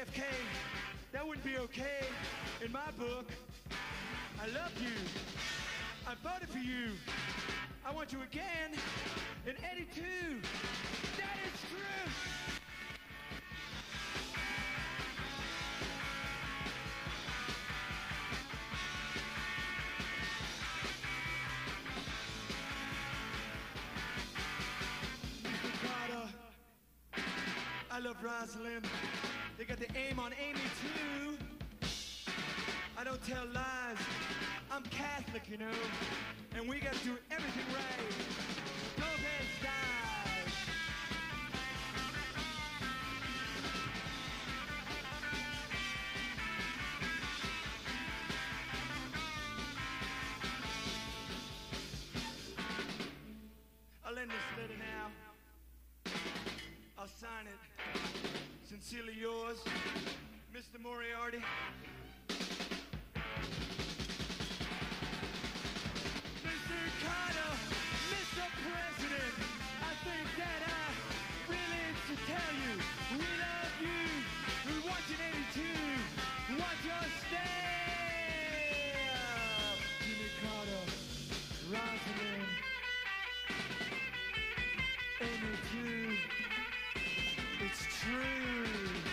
JFK, that wouldn't be okay in my book. I love you. I voted for you. I want you again in 82. That is true. I love Rosalind. They got the aim on Amy too. I don't tell lies. I'm Catholic, you know, and we got to do everything right. Lopez dies. I'll end this letter now. I'll sign it. Sincerely yours, Mr. Moriarty. Mr. Carter, Mr. President, I think that I really should tell you, we love you. We want you in 82. We want your stay. Jimmy Carter, Rosalind, 82. It's true.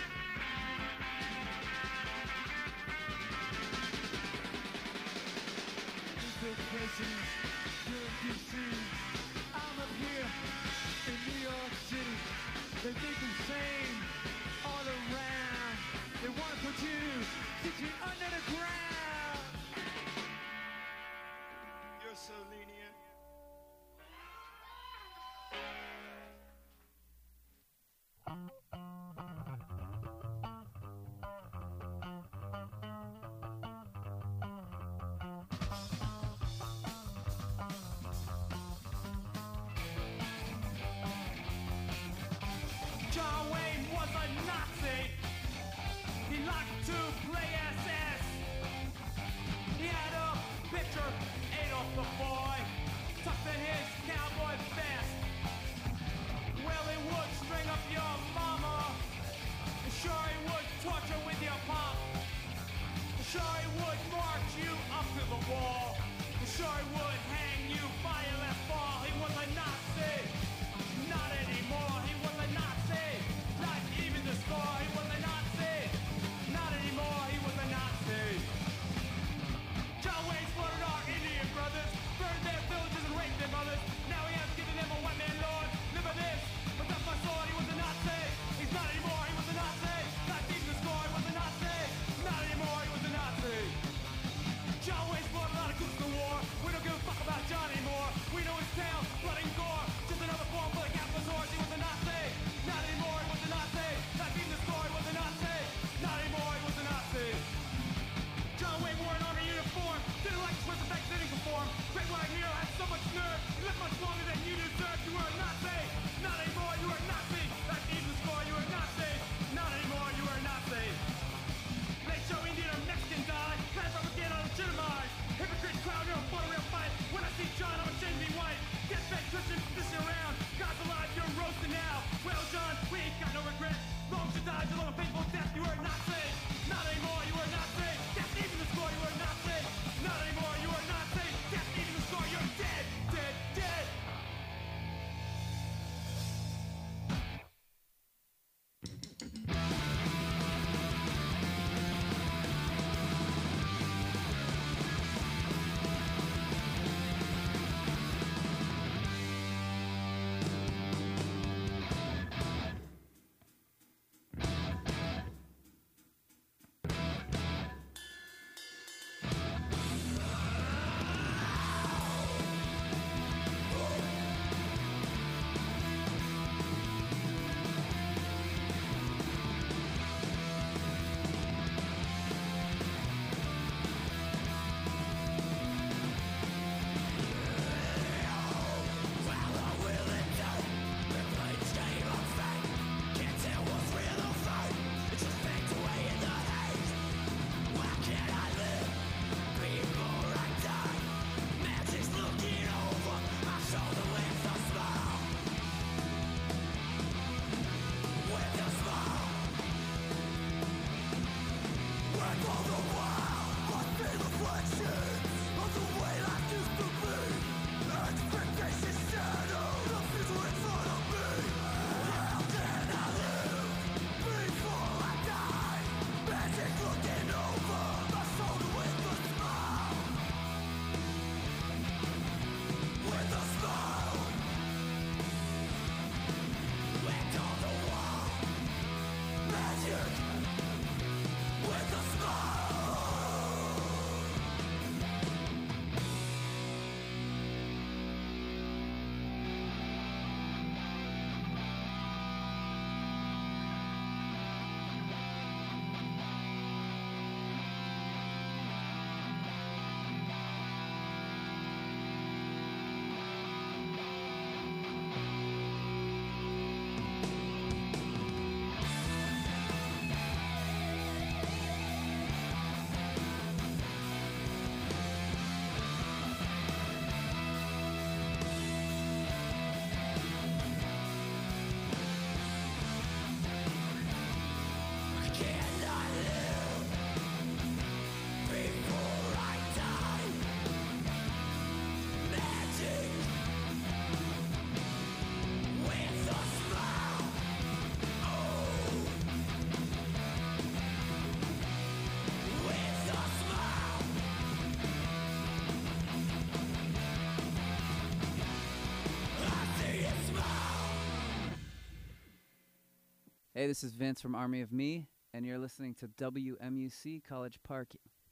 Mr. President, here in D.C., I'm up here in New York City. They think the same all around. They want to put you 6 feet under the ground. You're so lenient. He liked to play SS. He had a picture, Adolf the boy, tucked in his cowboy vest. Well, he would string up your mama. Sure, he would torture with your pop. Sure, he would march you up to the wall. Sure, he would hang you by your left ball. He was a Nazi. Not anymore. He was a Nazi. Not even the score. He was a Nazi. Not anymore. He was a Nazi. John Wayne slaughtered our Indian brothers, burned their villages and raped their mothers. Now he has given them a one-man lord. Remember this, but that's my sword. He was a Nazi. He's not anymore. He was a Nazi. Not even the score. He was a Nazi. Not anymore. He was a Nazi. John Wayne slaughtered a lot of cooks in the war. We don't give Hey, this is Vince from Army of Me, and you're listening to WMUC College Park.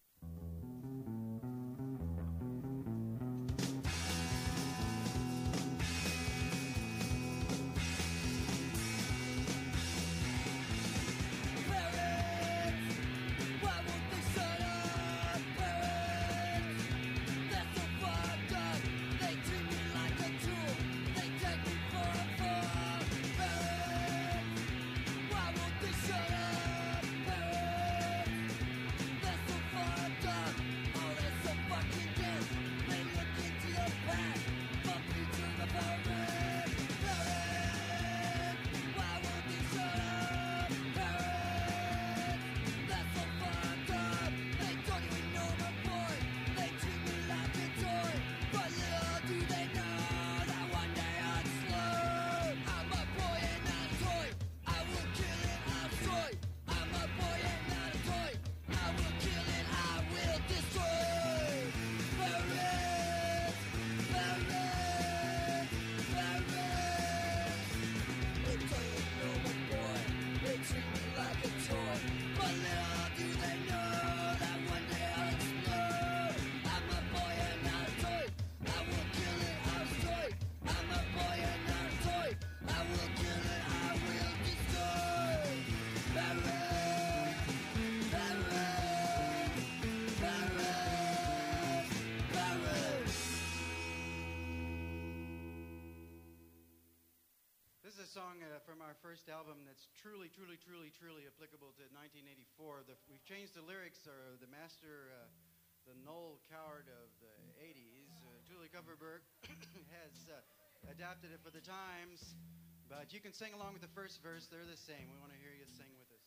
Song from our first album that's truly applicable to 1984. We've changed the lyrics, or the master, the Noel Coward of the 80s, Julie Coverberg, has adapted it for the times. But you can sing along with the first verse. They're the same. We want to hear you sing with us.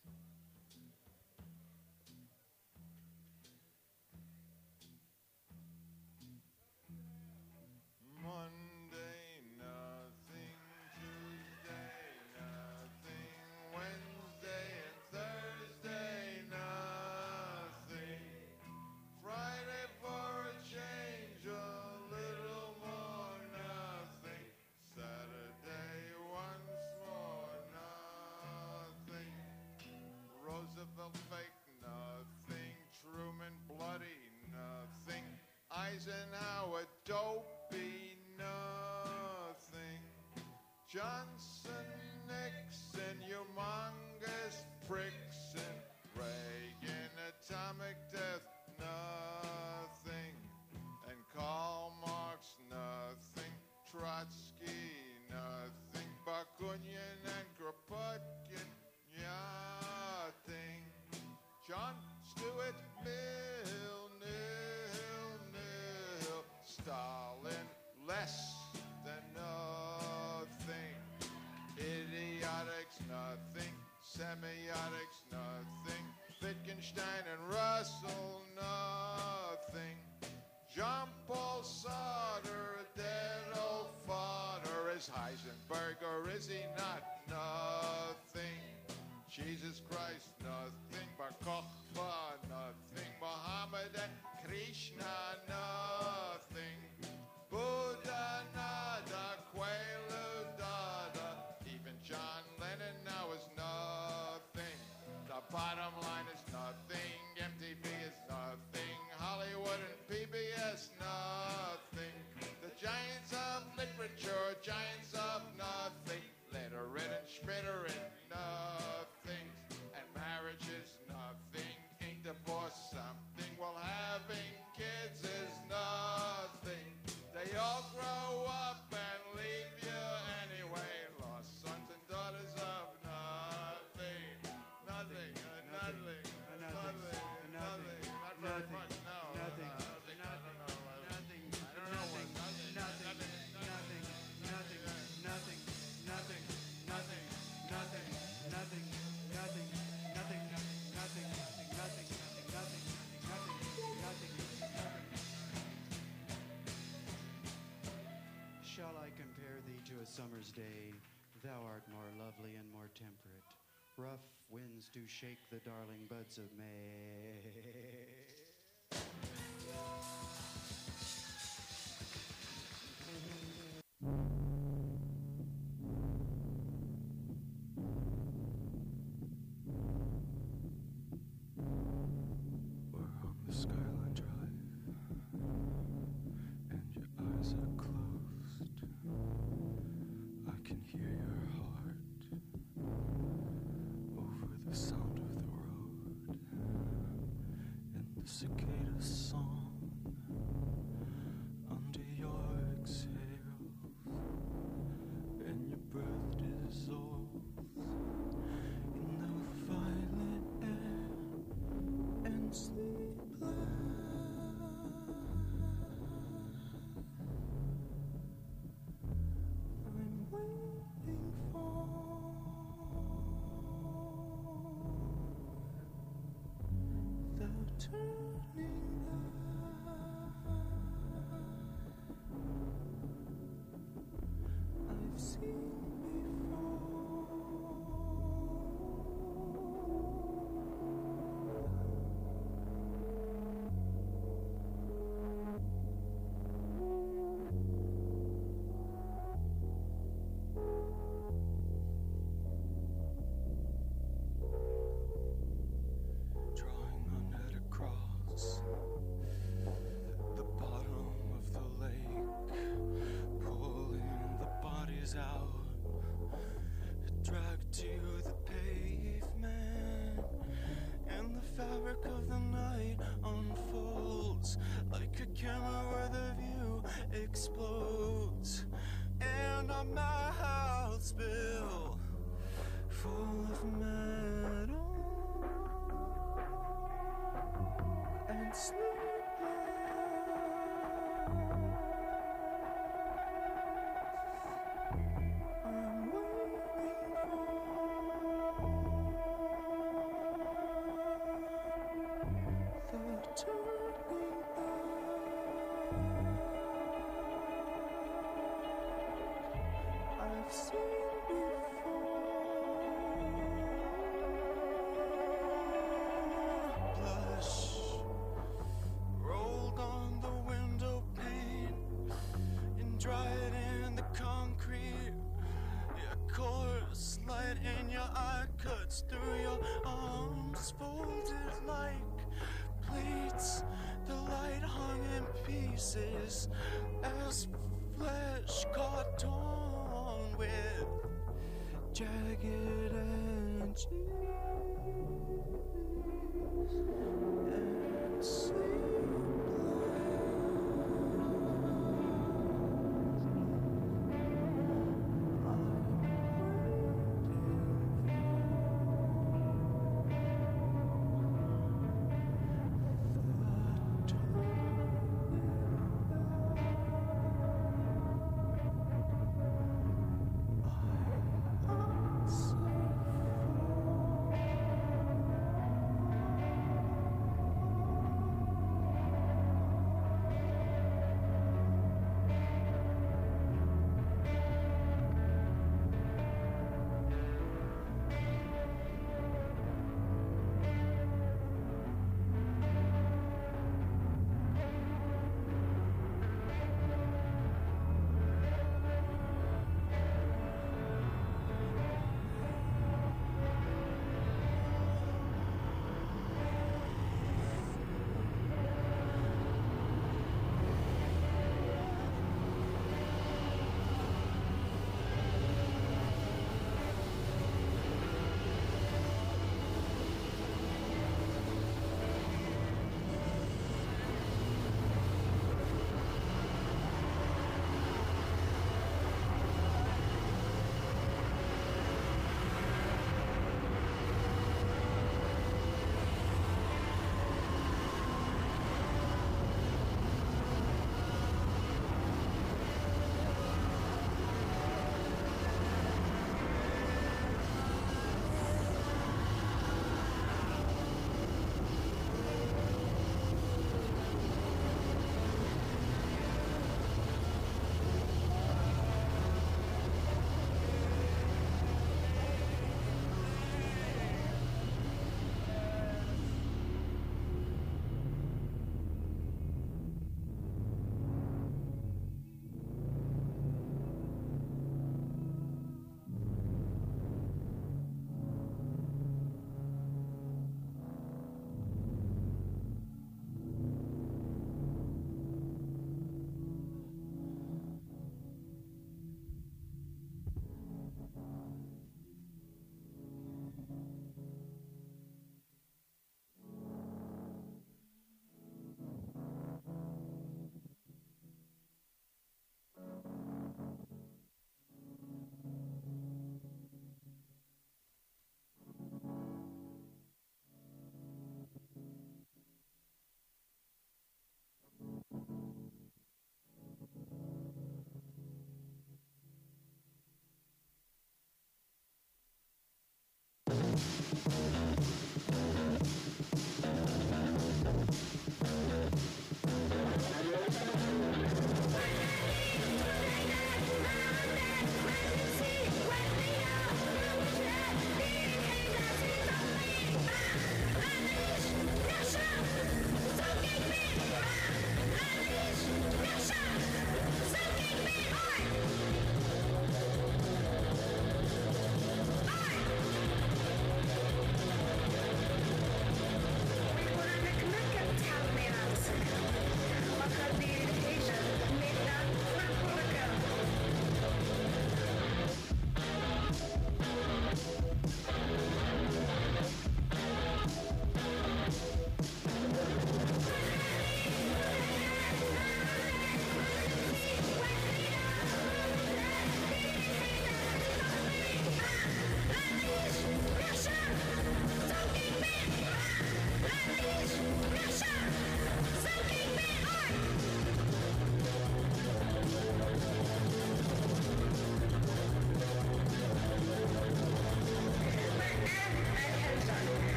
Eisenhower, dopey, nothing. Johnson, Nixon, humongous pricks, and Reagan, atomic death, nothing. And Karl Marx, nothing. Trotsky, nothing. Bakunin and Kropotkin, nothing. John Stuart Mill, Stalin, less than nothing. Idiotics, nothing. Semiotics, nothing. Wittgenstein and Russell, nothing. Jean-Paul Sartre, a dead old father. Is Heisenberg or is he not? Nothing. Jesus Christ, nothing. Bar Kokhba, nothing. Muhammad and Krishna, nothing. Buddha, nada. Quaalude, dada. Even John Lennon now is nothing. The bottom line is nothing. MTV is nothing. Hollywood and PBS, nothing. The giants of literature, giants of nothing. Literate and Schmittering, nothing. And marriage is nothing. Ain't divorce something? Well, having kids is nothing. They all grow up and leave you anyway. Lost sons and daughters of nothing. Nothing, nothing, nothing, nothing. Not very much, no. Nothing, nothing, I don't know. Nothing, I don't know what. Nothing, nothing, nothing, nothing, nothing, nothing, nothing, nothing, nothing, nothing, nothing, nothing, nothing, nothing, nothing, nothing. Shall I compare thee to a summer's day? Thou art more lovely and more temperate. Rough winds do shake the darling buds of May. cicada song under your exhales, and your breath dissolves in the violet air and sleepless. I'm waiting for the turning I've seen drawing a net across the bottom of the lake, pulling the bodies out, dragged to the pavement, and the fabric of the night unfolds like a camera where the view explodes, and a madhouse bill full of metal and I'm waiting for the turning I've seen before. Blush rolled on the window pane and dried in the concrete. Your coarse light in your eye cuts through your arms, folded like plates. The light hung in pieces as flesh caught torn with jagged edges and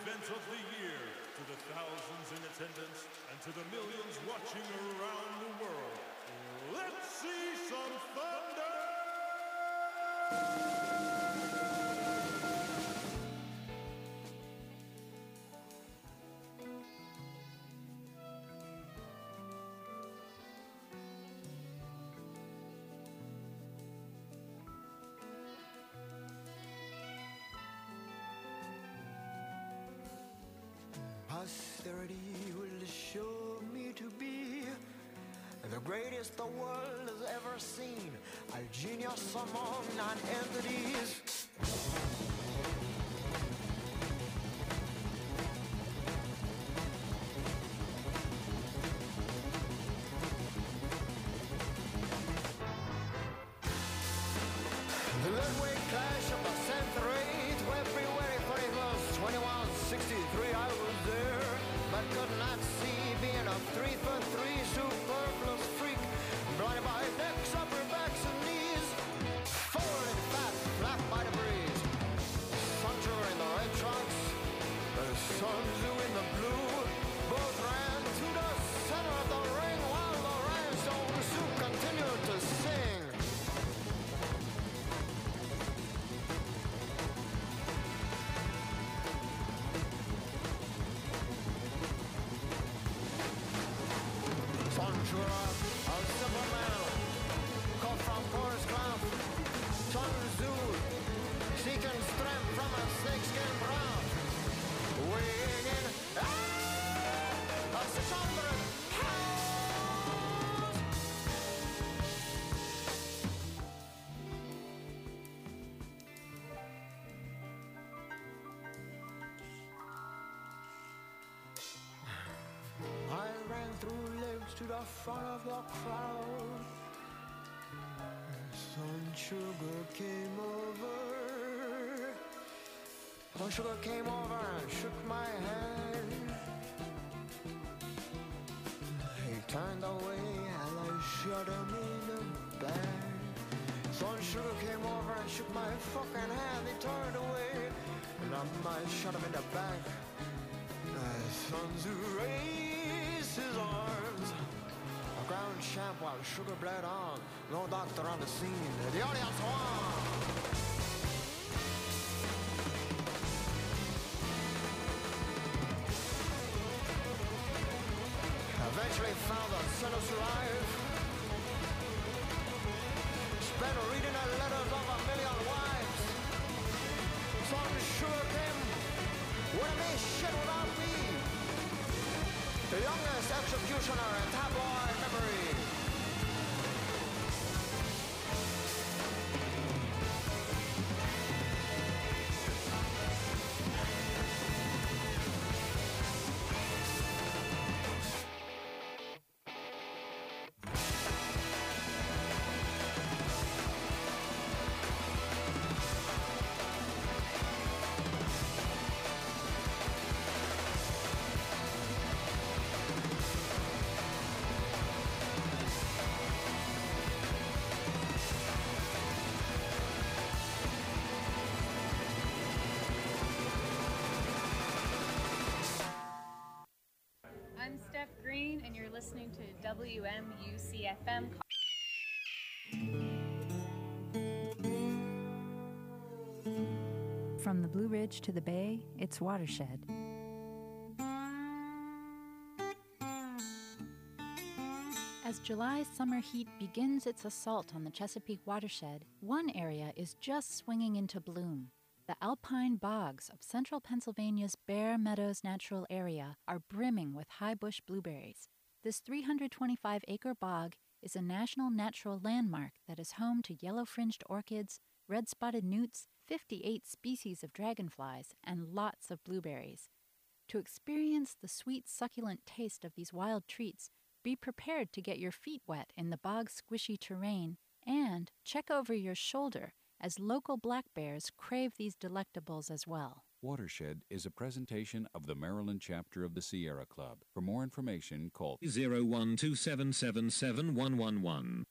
event of the year, to the thousands in attendance, and to the millions watching around the world. Let's see some thunder! Posterity will show me to be the greatest the world has ever seen, a genius among non-entities. The Ludwig clash of the century, February 31st, 2163, I was there, but could not see, being a 3-foot-3 superfluous freak, blinded by necks, upper backs, and knees, forward and fat, flapped by the breeze. Sancho in the red trunks, the Sun Tzu in the blue, both ran to the center of the ring while the rhinestone soup continued to sing. Sanjura, a simple man, caught from Forest Clump. Sun Tzu, seeking strength from a snakeskin brown. Weighing in, a 600 pounds. I ran through legs to the front of the crowd. Sun Sugar came over. Sun Sugar came over and shook my hand. He turned away and I shot him in the back. Sun Sugar came over and shook my fucking hand. He turned away and I shot him in the back. Sun Tzu raised his arms. A ground champ while Sugar bled on. No doctor on the scene. The audience won. Eventually found the sentence alive. Spent reading the letters of a million wives. Sun Sugar came. Wouldn't be shit without me. The youngest executioner in tabloid memory. I'm Steph Green, and you're listening to WMUC-FM. From the Blue Ridge to the Bay, it's Watershed. As July's summer heat begins its assault on the Chesapeake watershed, one area is just swinging into bloom. The alpine bogs of central Pennsylvania's Bear Meadows Natural Area are brimming with high bush blueberries. This 325-acre bog is a national natural landmark that is home to yellow-fringed orchids, red-spotted newts, 58 species of dragonflies, and lots of blueberries. To experience the sweet, succulent taste of these wild treats, be prepared to get your feet wet in the bog's squishy terrain, and check over your shoulder as local black bears crave these delectables as well. Watershed is a presentation of the Maryland chapter of the Sierra Club. For more information, call 012777111.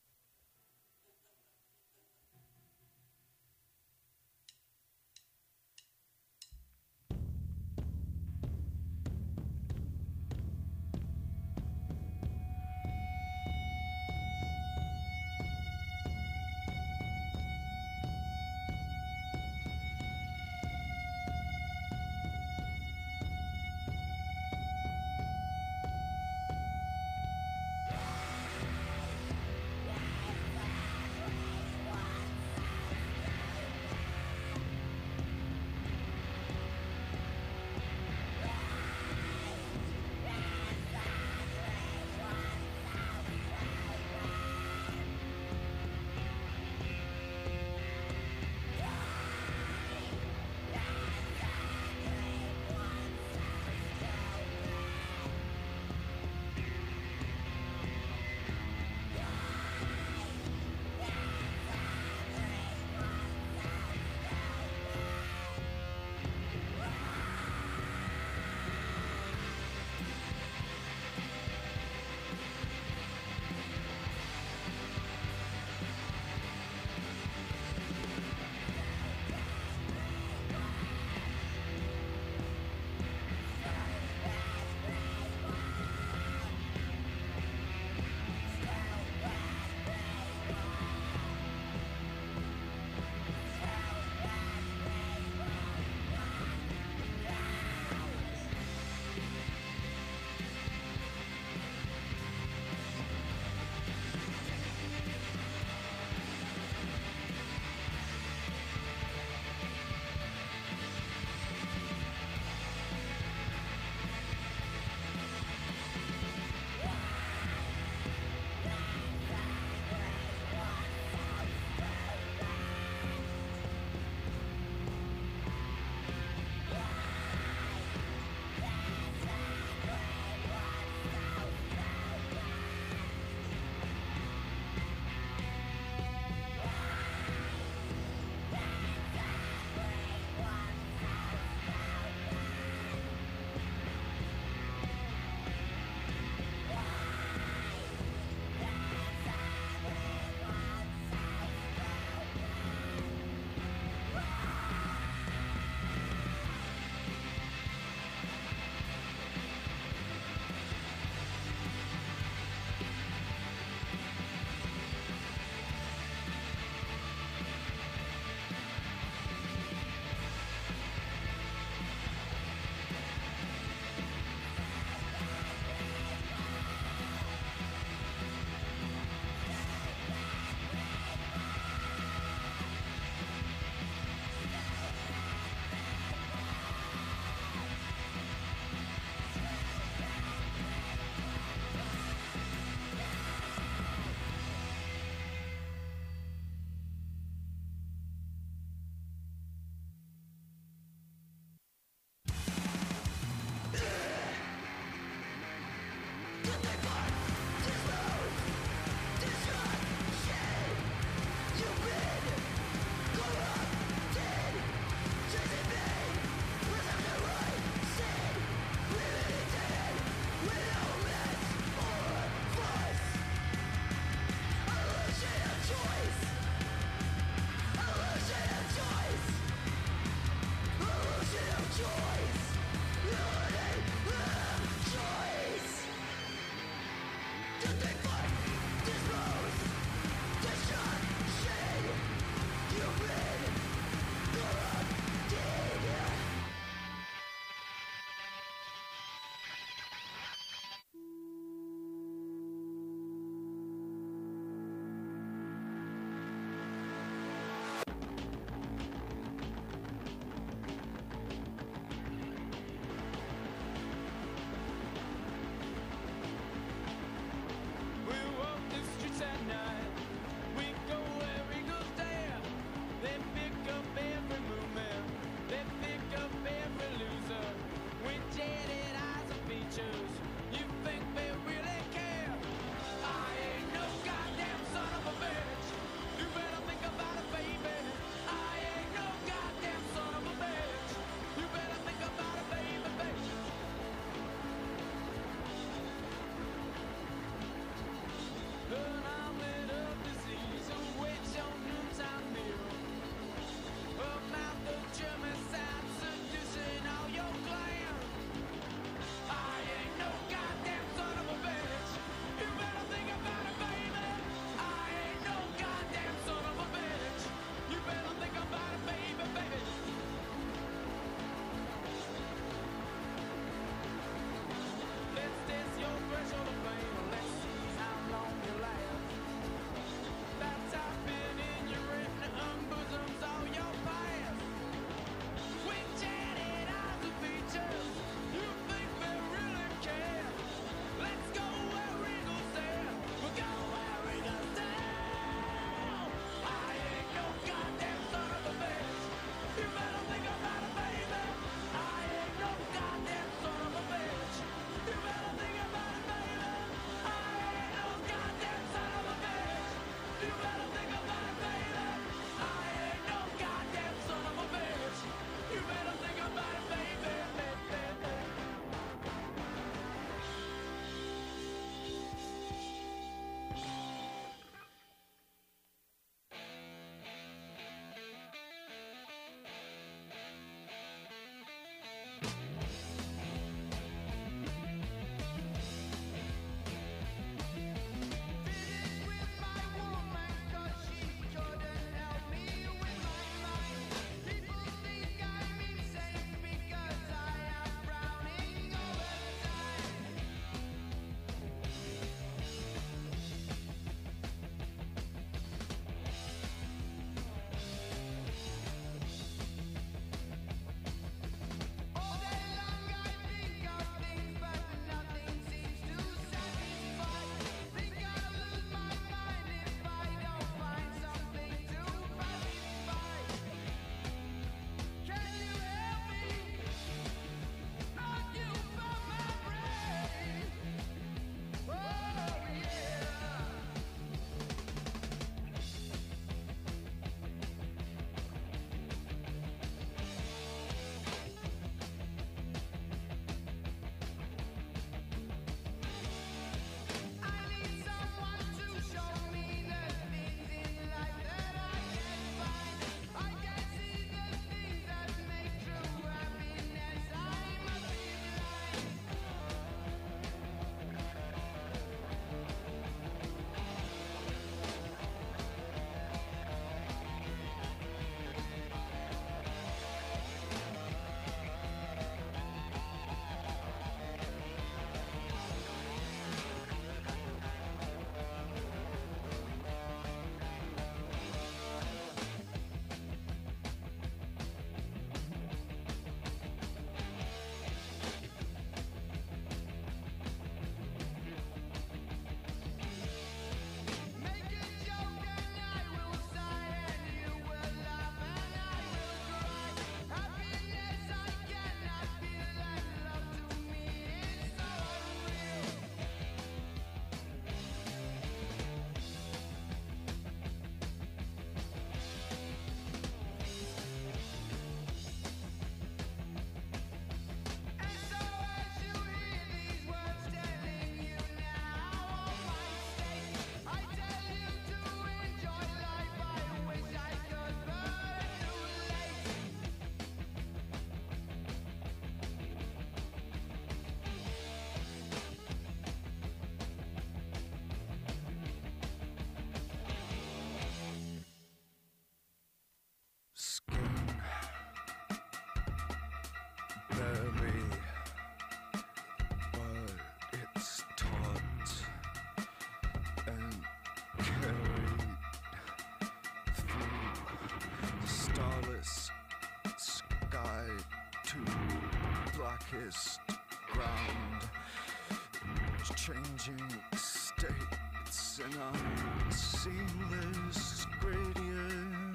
kissed ground, changing states in a seamless gradient.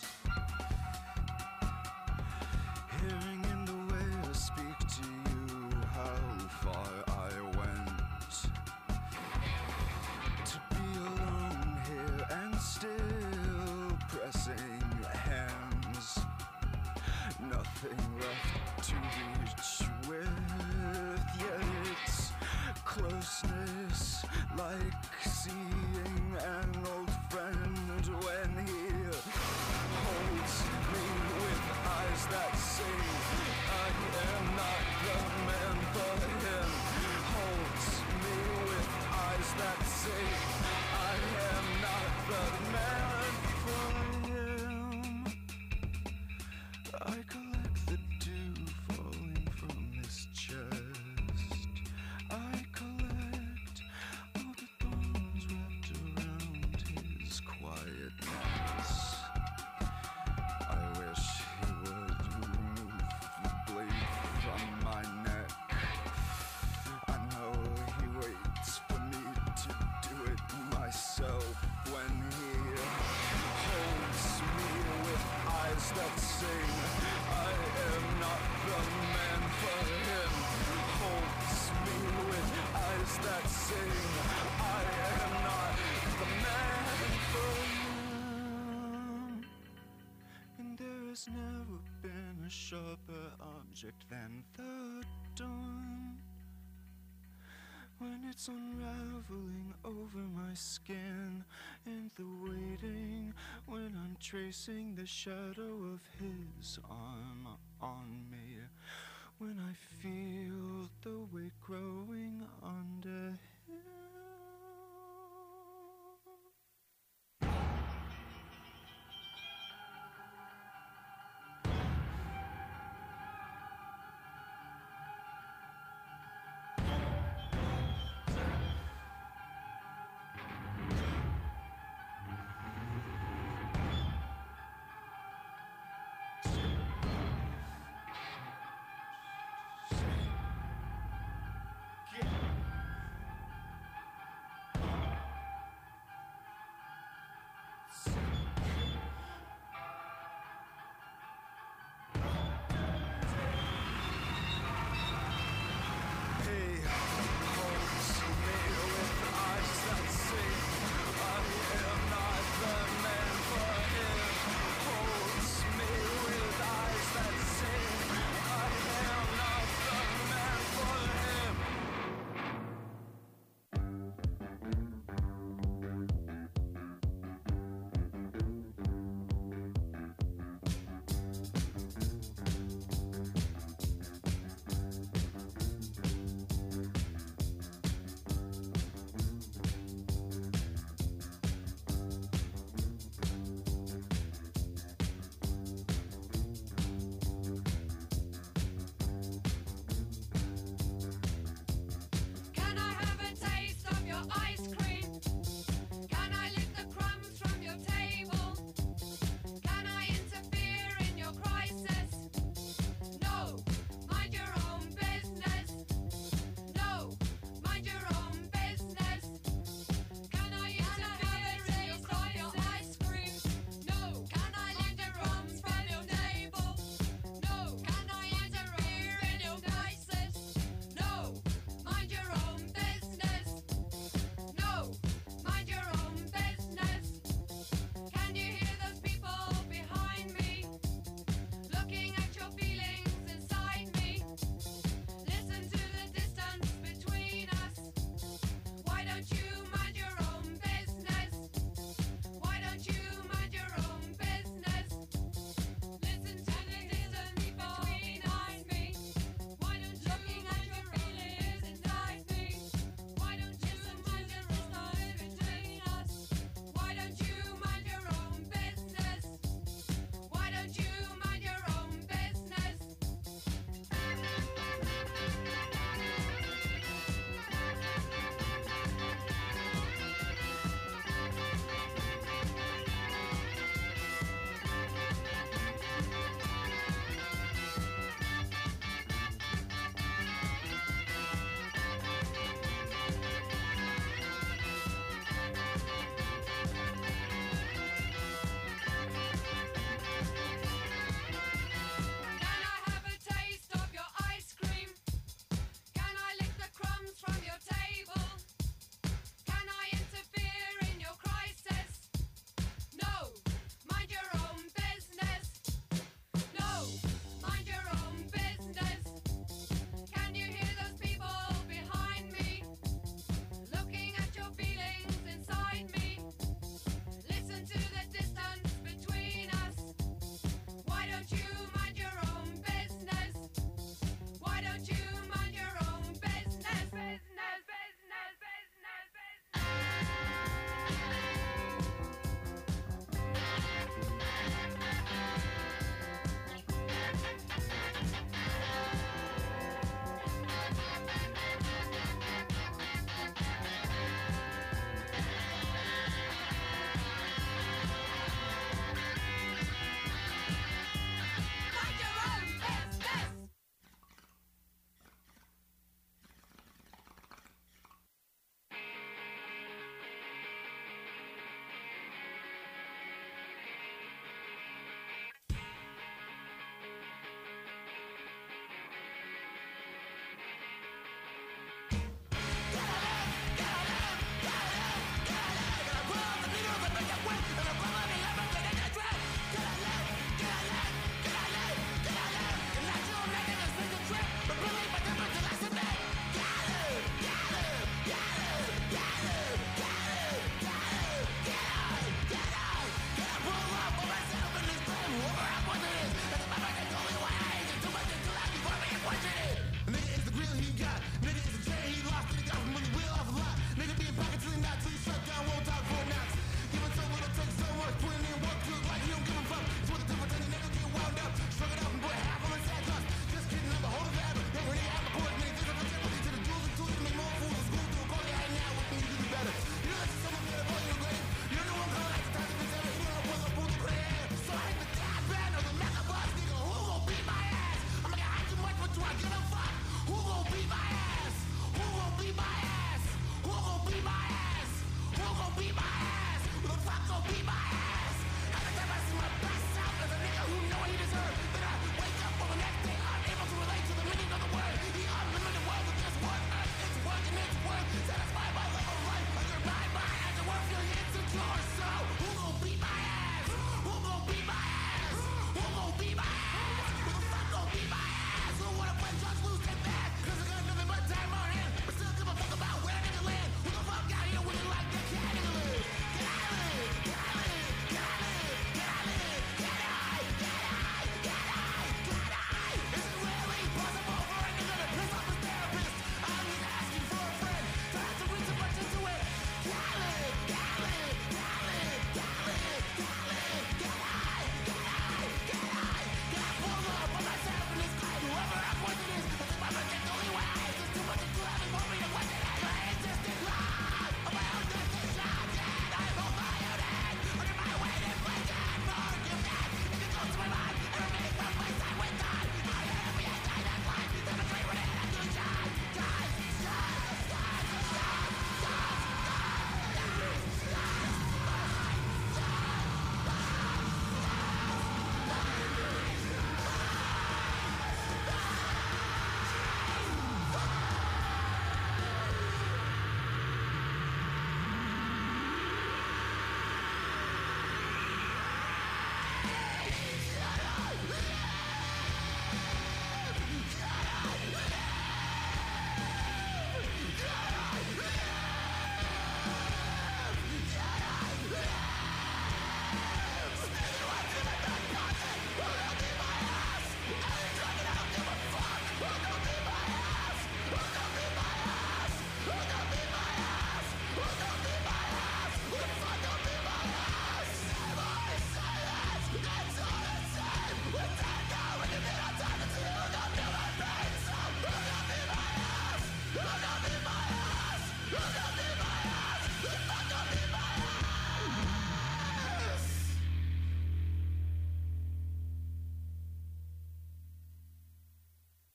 Hearing in the way I speak to you how far I went to be alone here and still pressing hands. Nothing left to reach with, yet it's closeness like seeing an old friend when he holds me with eyes that say I am not the man for him. Holds me with eyes that say I am not the man for him. I collect the dew falling from his chest. I collect all the thorns wrapped around his quietness. I wish he would remove the blade from my neck. I know he waits for me to do it myself when he holds me with eyes that sing I am not the man for him. Holds me with eyes that sing I am not the man for him. And there has never been a sharper object than the dawn, when it's unraveling over my skin, and the waiting when I'm tracing the shadow of his arm on me, when I feel the weight growing under him.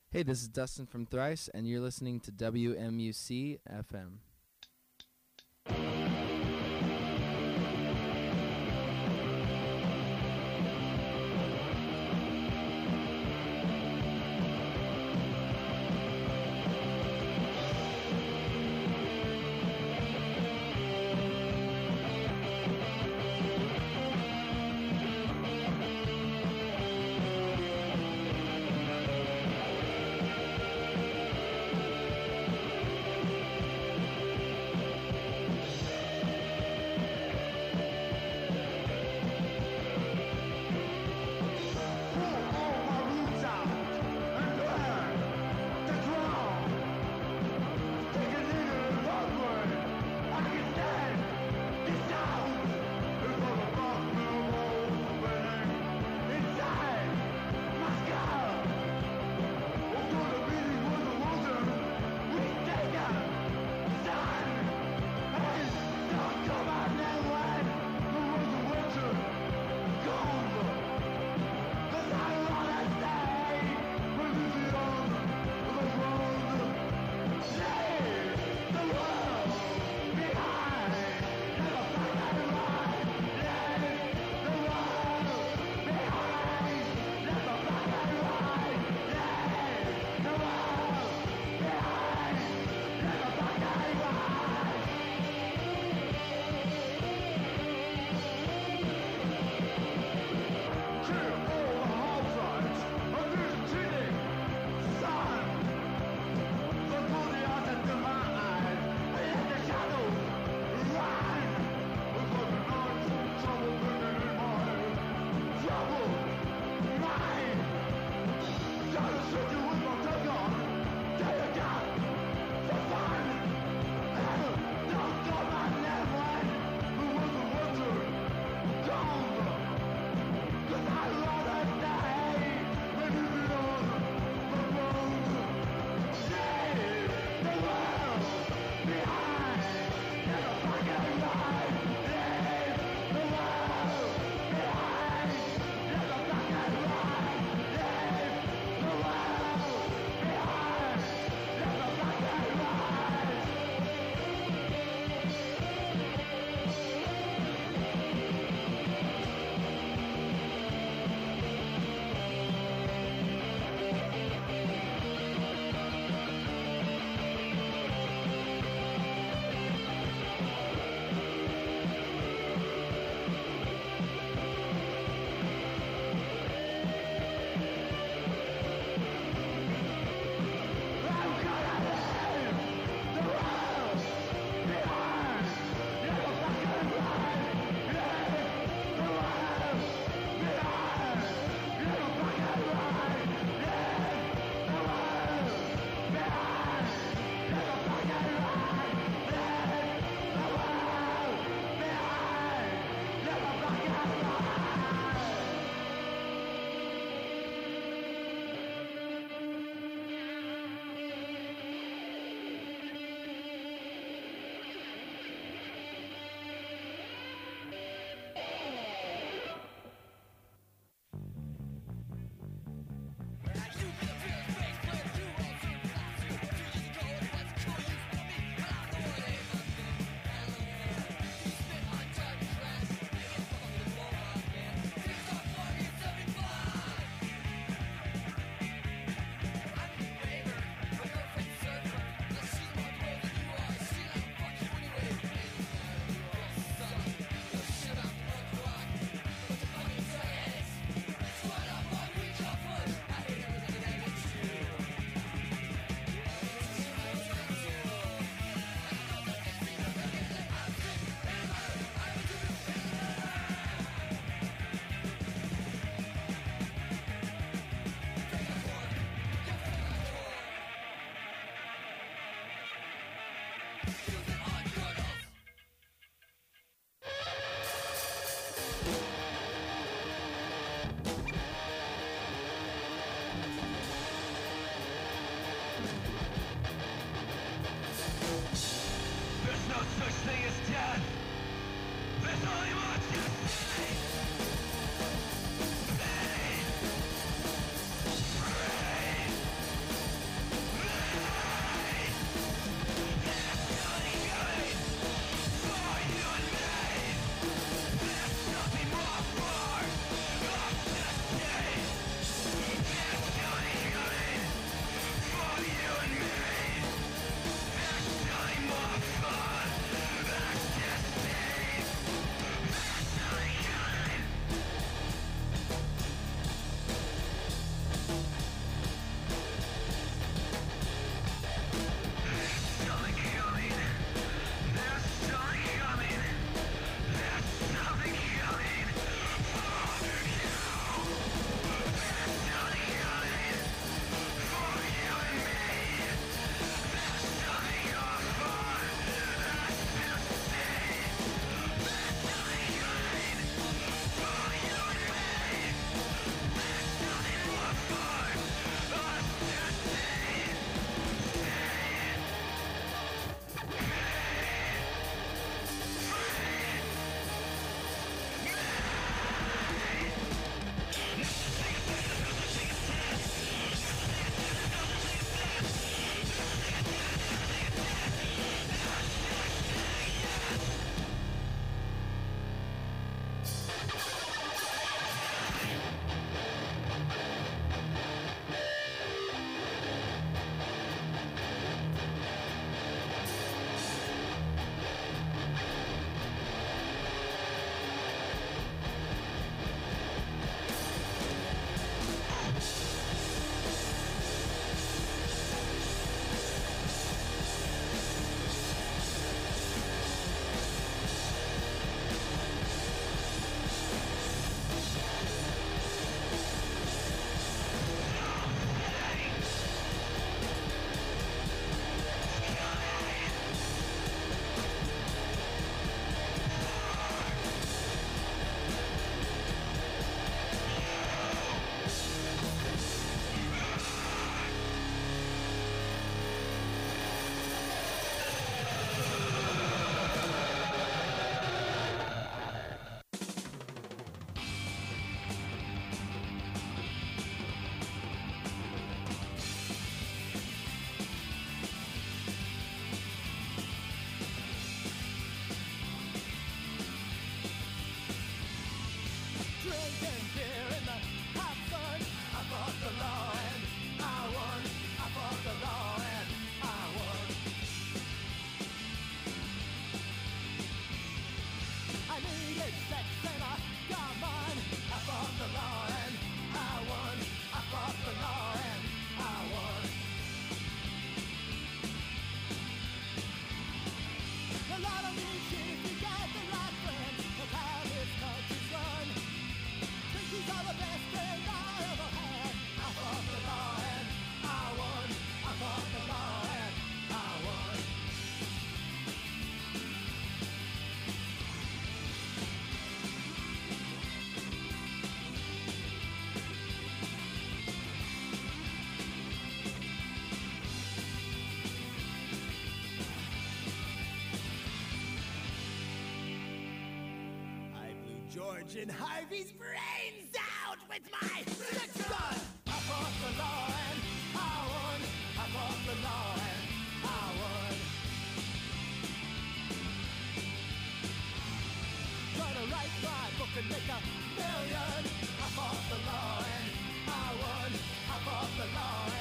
Hey, this is Dustin from Thrice, and you're listening to WMUC FM. drinking beer in the hot sun. I fought the law and I won. I fought the law and I won. I needed sex and I got mine. I fought the law and I won. I fought the law and I won. A lot of mean shit if you got the right friend. That's how this country's run. Twinkies are the best thing I ever had. I fought the law and I won. I fought the law and I won. I blew George and Harvey's brains out with my six gun. I fought the law and I won. I fought the law and I won. Gonna write my book and make $1 million. I fought the law and I won. I fought the law